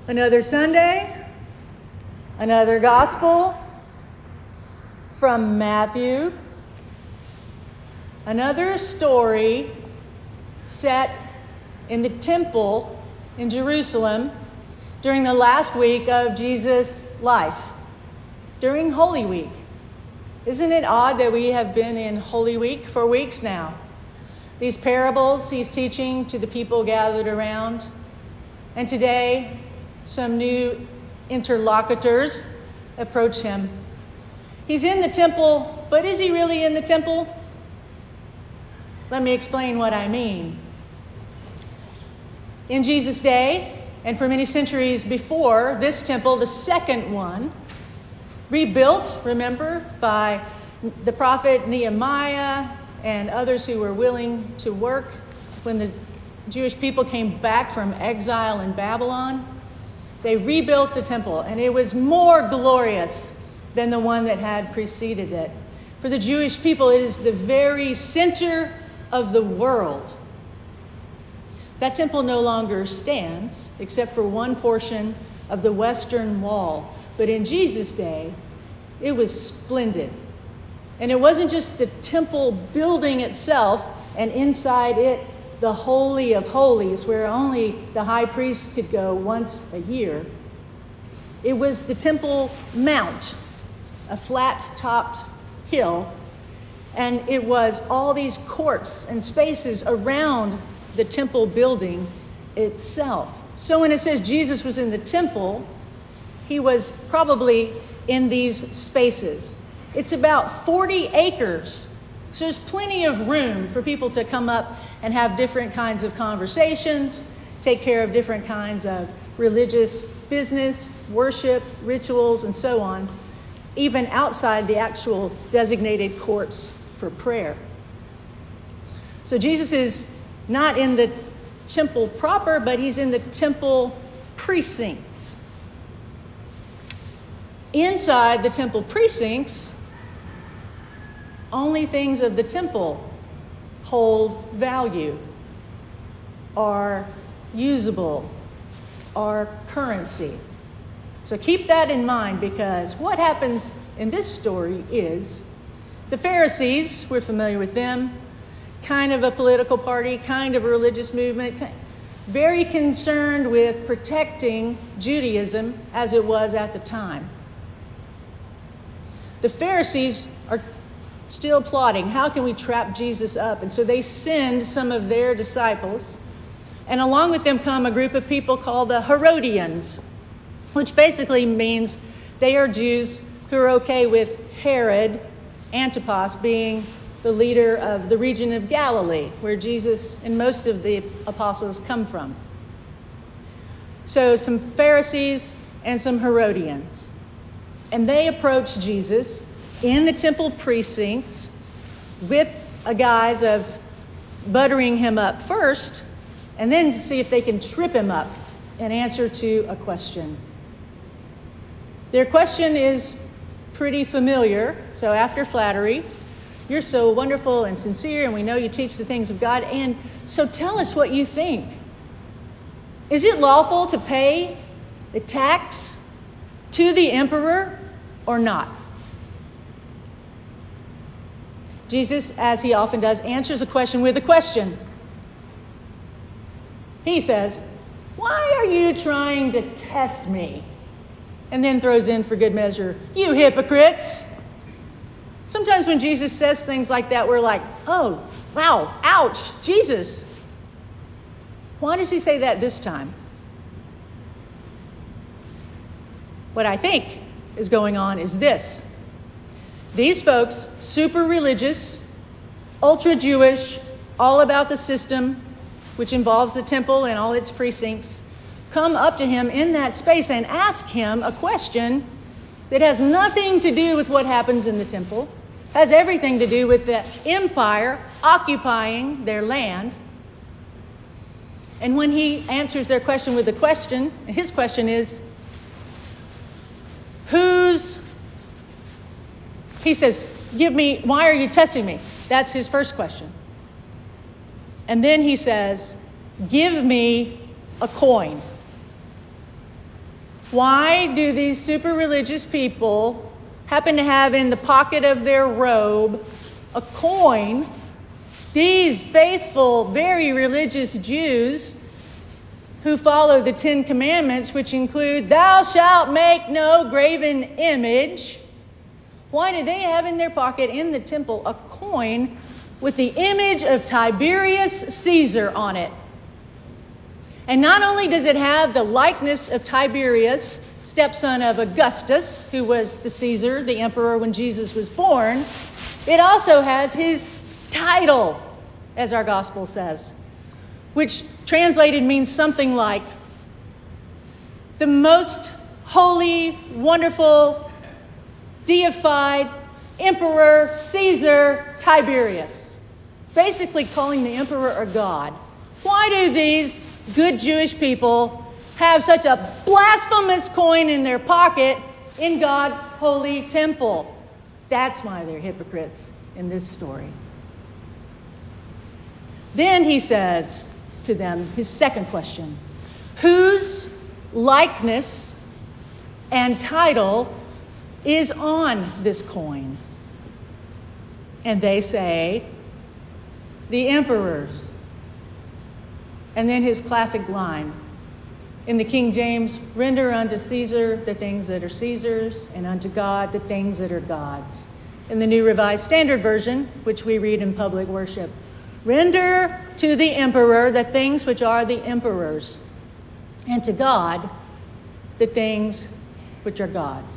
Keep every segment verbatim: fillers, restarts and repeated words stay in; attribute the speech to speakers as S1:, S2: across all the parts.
S1: Another Sunday, another gospel from Matthew, another story set in the temple in Jerusalem during the last week of Jesus' life, during Holy Week. Isn't it odd that we have been in Holy Week for weeks now? These parables he's teaching to the people gathered around, and today some new interlocutors approach him. He's in the temple, but is he really in the temple? Let me explain what I mean. In Jesus' day, and for many centuries before, this temple, the second one, rebuilt, remember, by the prophet Nehemiah and others who were willing to work when the Jewish people came back from exile in Babylon. They rebuilt the temple, and it was more glorious than the one that had preceded it. For the Jewish people, it is the very center of the world. That temple no longer stands, except for one portion of the western wall. But in Jesus' day, it was splendid. And it wasn't just the temple building itself, and inside it, the Holy of Holies, where only the high priest could go once a year. It was the Temple Mount, a flat-topped hill, and it was all these courts and spaces around the temple building itself. So when it says Jesus was in the temple, he was probably in these spaces. It's about forty acres. So there's plenty of room for people to come up and have different kinds of conversations, take care of different kinds of religious business, worship, rituals, and so on, even outside the actual designated courts for prayer. So Jesus is not in the temple proper, but he's in the temple precincts. Inside the temple precincts, only things of the temple hold value, are usable, are currency. So keep that in mind, because what happens in this story is the Pharisees, we're familiar with them, kind of a political party, kind of a religious movement, very concerned with protecting Judaism as it was at the time. The Pharisees are still plotting, how can we trap Jesus up? And so they send some of their disciples, and along with them come a group of people called the Herodians, which basically means they are Jews who are okay with Herod Antipas being the leader of the region of Galilee, where Jesus and most of the apostles come from. So some Pharisees and some Herodians. And they approach Jesus in the temple precincts with a guise of buttering him up first, and then to see if they can trip him up in answer to a question. Their question is pretty familiar. So after flattery, you're so wonderful and sincere, and we know you teach the things of God, and so tell us what you think. Is it lawful to pay the tax to the emperor or not? Jesus, as he often does, answers a question with a question. He says, "Why are you trying to test me?" And then throws in for good measure, "You hypocrites." Sometimes when Jesus says things like that, we're like, oh, wow, ouch, Jesus. Why does he say that this time? What I think is going on is this. These folks, super religious, ultra Jewish, all about the system, which involves the temple and all its precincts, come up to him in that space and ask him a question that has nothing to do with what happens in the temple, has everything to do with the empire occupying their land. And when he answers their question with a question, his question is, whose, he says, give me, why are you testing me? That's his first question. And then he says, give me a coin. Why do these super religious people happen to have in the pocket of their robe a coin? These faithful, very religious Jews who follow the Ten Commandments, which include, thou shalt make no graven image. Why do they have in their pocket in the temple a coin with the image of Tiberius Caesar on it? And not only does it have the likeness of Tiberius, stepson of Augustus, who was the Caesar, the emperor when Jesus was born, it also has his title, as our gospel says, which translated means something like the most holy, wonderful, deified Emperor Caesar Tiberius. Basically calling the emperor a god. Why do these good Jewish people have such a blasphemous coin in their pocket in God's holy temple? That's why they're hypocrites in this story. Then he says to them, his second question, whose likeness and title is on this coin? And they say, the emperor's. And then his classic line, in the King James, render unto Caesar the things that are Caesar's, and unto God the things that are God's. In the New Revised Standard Version, which we read in public worship, render to the emperor the things which are the emperor's, and to God the things which are God's.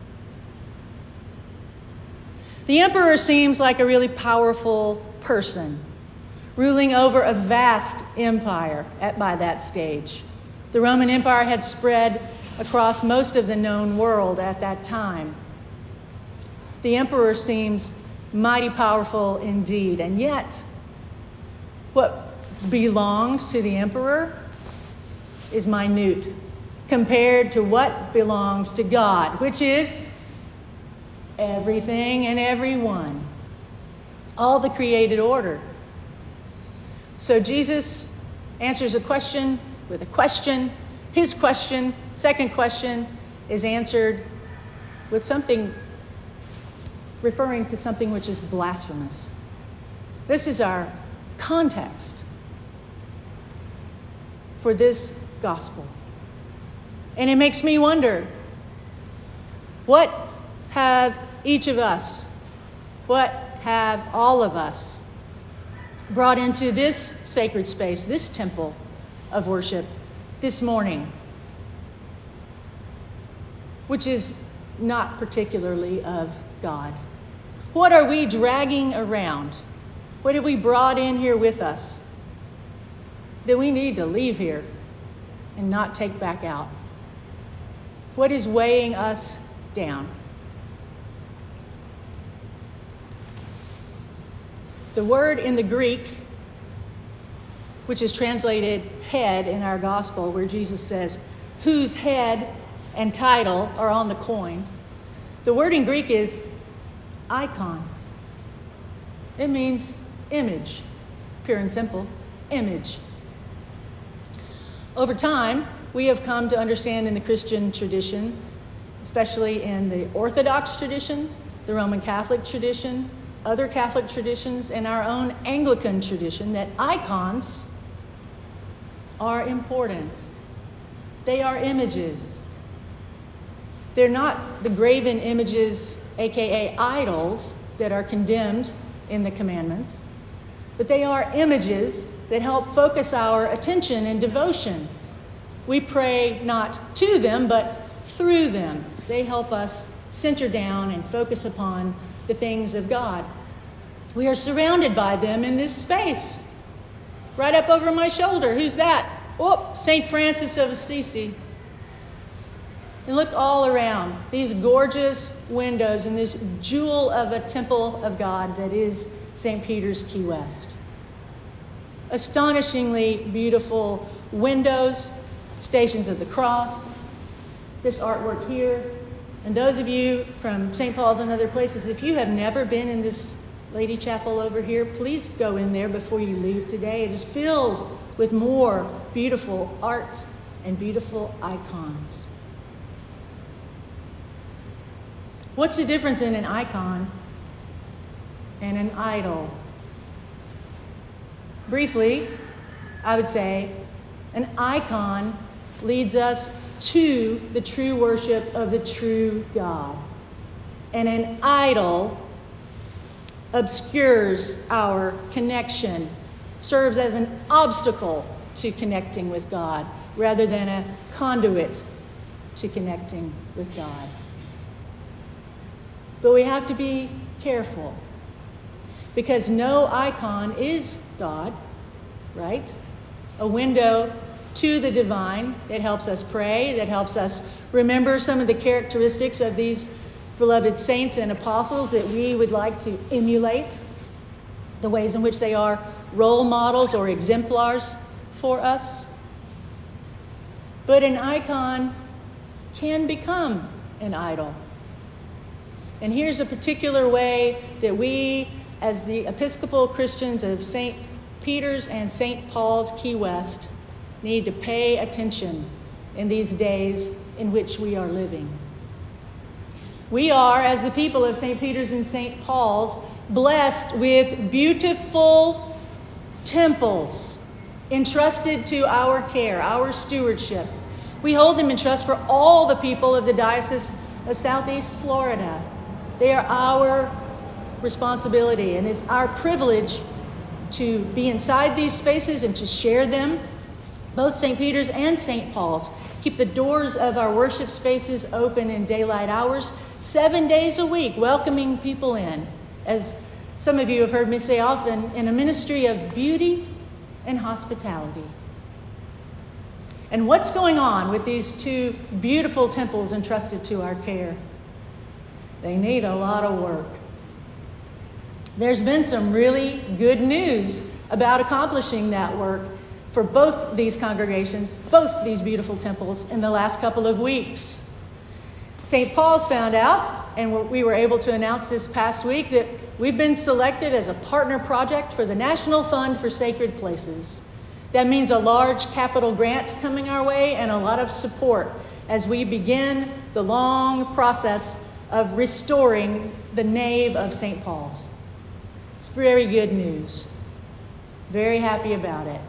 S1: The emperor seems like a really powerful person, ruling over a vast empire at, by that stage. The Roman Empire had spread across most of the known world at that time. The emperor seems mighty powerful indeed, and yet what belongs to the emperor is minute compared to what belongs to God, which is everything and everyone, all the created order. So Jesus answers a question with a question. His question, second question, is answered with something referring to something which is blasphemous. This is our context for this gospel. And it makes me wonder, what have each of us, what have all of us brought into this sacred space, this temple of worship this morning, which is not particularly of God? What are we dragging around? What have we brought in here with us that we need to leave here and not take back out? What is weighing us down? The word in the Greek, which is translated head in our gospel, where Jesus says, whose head and title are on the coin. The word in Greek is icon. It means image, pure and simple, image. Over time, we have come to understand in the Christian tradition, especially in the Orthodox tradition, the Roman Catholic tradition, other Catholic traditions, and our own Anglican tradition, that icons are important. They are images. They're not the graven images, aka idols, that are condemned in the commandments, but they are images that help focus our attention and devotion. We pray not to them, but through them. They help us center down and focus upon the things of God. We are surrounded by them in this space. Right up over my shoulder. Who's that? Oh, Saint Francis of Assisi. And look all around. These gorgeous windows and this jewel of a temple of God that is Saint Peter's Key West. Astonishingly beautiful windows, Stations of the Cross, this artwork here. And those of you from Saint Paul's and other places, if you have never been in this Lady Chapel over here, please go in there before you leave today. It is filled with more beautiful art and beautiful icons. What's the difference in an icon and an idol? Briefly, I would say an icon leads us to the true worship of the true God. And an idol obscures our connection, serves as an obstacle to connecting with God rather than a conduit to connecting with God. But we have to be careful because no icon is God, right? A window to the divine that helps us pray, that helps us remember some of the characteristics of these beloved saints and apostles that we would like to emulate, the ways in which they are role models or exemplars for us. But an icon can become an idol. And here's a particular way that we, as the Episcopal Christians of Saint Peter's and Saint Paul's Key West, need to pay attention in these days in which we are living. We are, as the people of Saint Peter's and Saint Paul's, blessed with beautiful temples entrusted to our care, our stewardship. We hold them in trust for all the people of the Diocese of Southeast Florida. They are our responsibility, and it's our privilege to be inside these spaces and to share them. Both Saint Peter's and Saint Paul's keep the doors of our worship spaces open in daylight hours, seven days a week, welcoming people in. As some of you have heard me say often, in a ministry of beauty and hospitality. And what's going on with these two beautiful temples entrusted to our care? They need a lot of work. There's been some really good news about accomplishing that work for both these congregations, both these beautiful temples, in the last couple of weeks. Saint Paul's found out, and we were able to announce this past week, that we've been selected as a partner project for the National Fund for Sacred Places. That means a large capital grant coming our way and a lot of support as we begin the long process of restoring the nave of Saint Paul's. It's very good news. Very happy about it.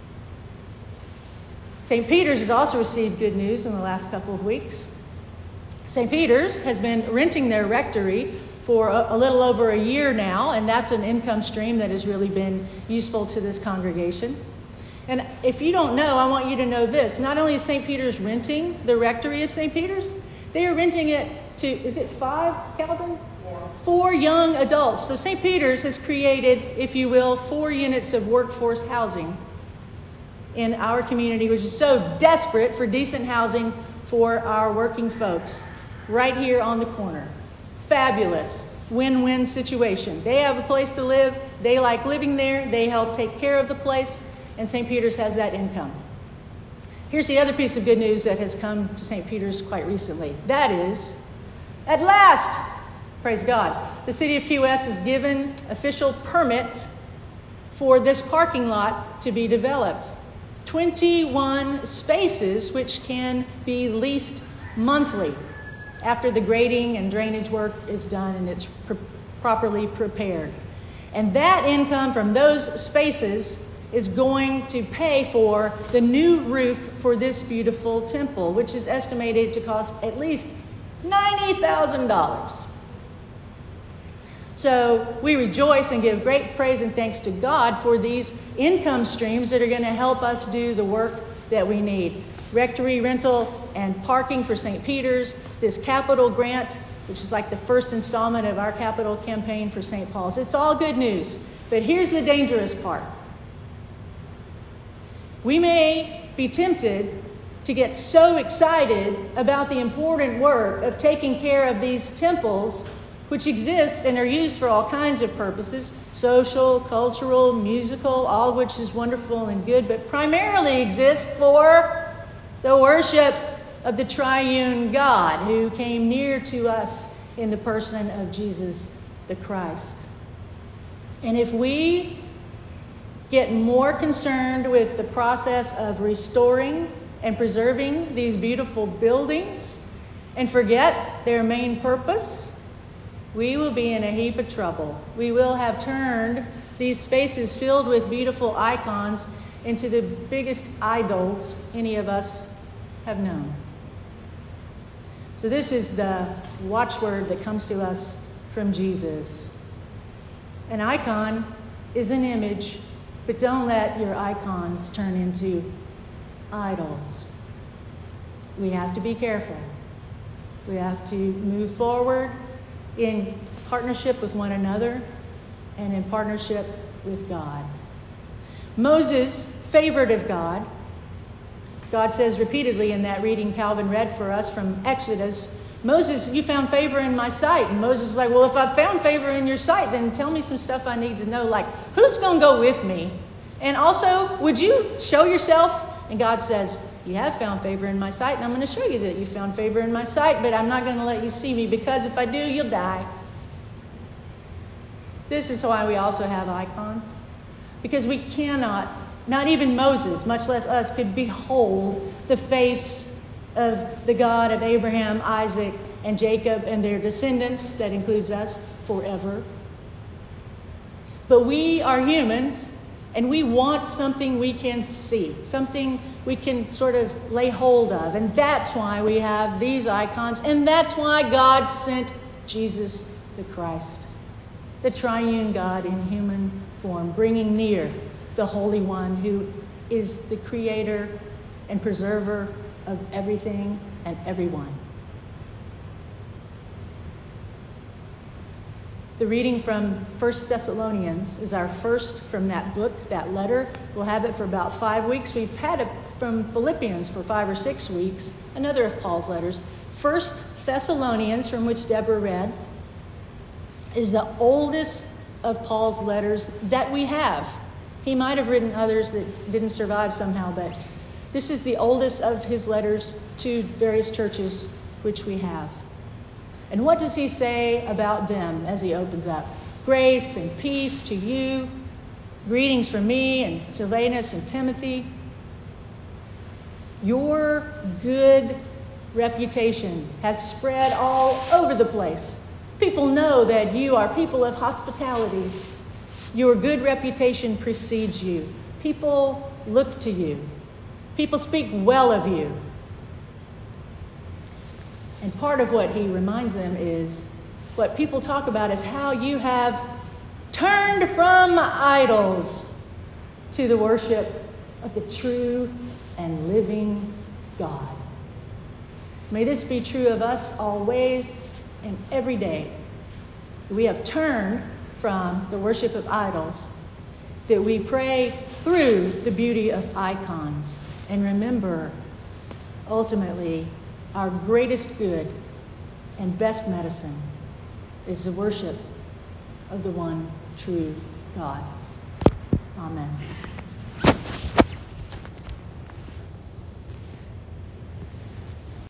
S1: Saint Peter's has also received good news in the last couple of weeks. Saint Peter's has been renting their rectory for a, a little over a year now, and that's an income stream that has really been useful to this congregation. And if you don't know, I want you to know this. Not only is Saint Peter's renting the rectory of Saint Peter's, they are renting it to, is it five, Calvin? Four. Four young adults. So Saint Peter's has created, if you will, four units of workforce housing in our community, which is so desperate for decent housing for our working folks right here on the corner. Fabulous win-win situation. They have a place to live. They like living there. They help take care of the place. And Saint Peter's has that income. Here's the other piece of good news that has come to Saint Peter's quite recently. That is, at last, praise God, the city of Key West has given official permit for this parking lot to be developed. twenty-one spaces which can be leased monthly after the grading and drainage work is done and it's pr- properly prepared. And that income from those spaces is going to pay for the new roof for this beautiful temple, which is estimated to cost at least ninety thousand dollars. So we rejoice and give great praise and thanks to God for these income streams that are going to help us do the work that we need. Rectory rental and parking for Saint Peter's, this capital grant, which is like the first installment of our capital campaign for Saint Paul's. It's all good news. But here's the dangerous part. We may be tempted to get so excited about the important work of taking care of these temples, which exist and are used for all kinds of purposes, social, cultural, musical, all of which is wonderful and good, but primarily exist for the worship of the triune God who came near to us in the person of Jesus the Christ. And if we get more concerned with the process of restoring and preserving these beautiful buildings and forget their main purpose, we will be in a heap of trouble. We will have turned these spaces filled with beautiful icons into the biggest idols any of us have known. So this is the watchword that comes to us from Jesus. An icon is an image, but don't let your icons turn into idols. We have to be careful. We have to move forward in partnership with one another and in partnership with God. Moses, favored of God, God says repeatedly in that reading Calvin read for us from Exodus, Moses, you found favor in my sight. And Moses is like, well, if I found favor in your sight, then tell me some stuff I need to know, like who's going to go with me? And also, would you show yourself? And God says, you have found favor in my sight, and I'm going to show you that you found favor in my sight, but I'm not going to let you see me, because if I do, you'll die. This is why we also have icons, because we cannot, not even Moses, much less us, could behold the face of the God of Abraham, Isaac, and Jacob and their descendants, that includes us, forever. But we are humans, and we want something we can see, something we can sort of lay hold of. And that's why we have these icons, and that's why God sent Jesus the Christ, the triune God in human form, bringing near the Holy One who is the creator and preserver of everything and everyone. The reading from First Thessalonians is our first from that book, that letter. We'll have it for about five weeks. We've had it from Philippians for five or six weeks, another of Paul's letters. First Thessalonians, from which Deborah read, is the oldest of Paul's letters that we have. He might have written others that didn't survive somehow, but this is the oldest of his letters to various churches which we have. And what does he say about them as he opens up? Grace and peace to you. Greetings from me and Silvanus and Timothy. Your good reputation has spread all over the place. People know that you are people of hospitality. Your good reputation precedes you. People look to you. People speak well of you. And part of what he reminds them is, what people talk about is how you have turned from idols to the worship of the true and living God. May this be true of us always and every day. We have turned from the worship of idols, that we pray through the beauty of icons, and remember, ultimately, our greatest good and best medicine is the worship of the one true God. Amen.